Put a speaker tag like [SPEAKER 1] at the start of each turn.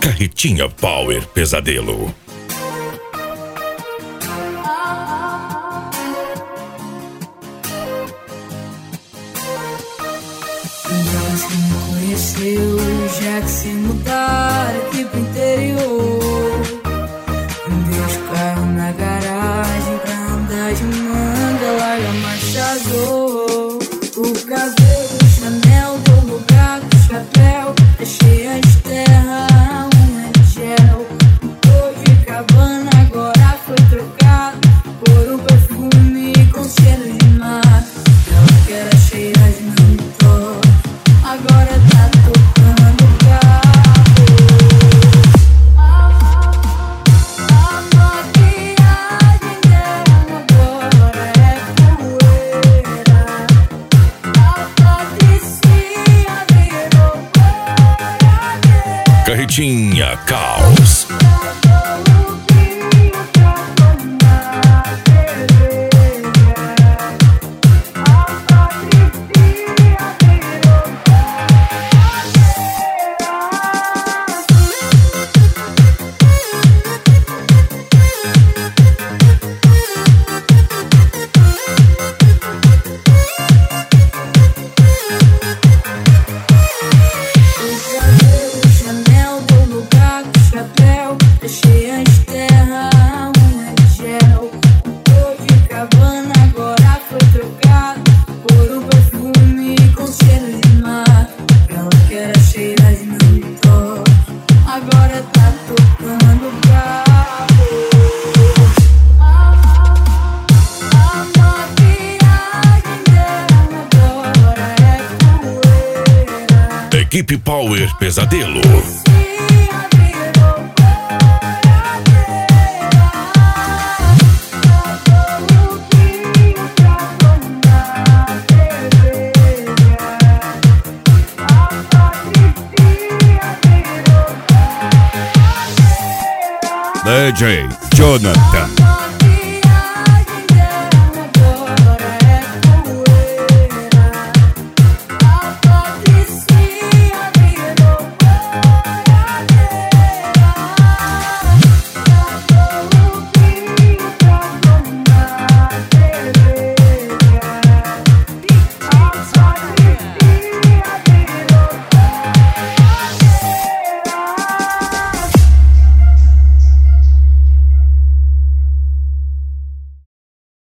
[SPEAKER 1] Carretinha Power Pesadelo.
[SPEAKER 2] Deus que me conheceu, já que se mudar aqui pro interior. Deus caiu na garagem pra andar de manga, larga marchador. O cabelo Chanel do lugar do chapéu é cheia de terra, a unha de gel. Tô de cabana, agora foi trocado por um perfume com cheiro de mar. Ela que era cheia de mentor, agora tá tocando o carro. A maquiagem dela agora é poeira. A Patricinha virou boiadeira.
[SPEAKER 1] Carretinha Caos.
[SPEAKER 2] Chanel do lugar do chapéu é cheia de terra, a unha de gel. Tô de cabana, agora foi trocado por um perfume com cheiro de mar. Ela que era cheia de mentor, agora tá tocando o carro. A maquiagem dela agora é poeira.
[SPEAKER 1] Equipe Power Pesadelo.
[SPEAKER 3] DJ Jonathan.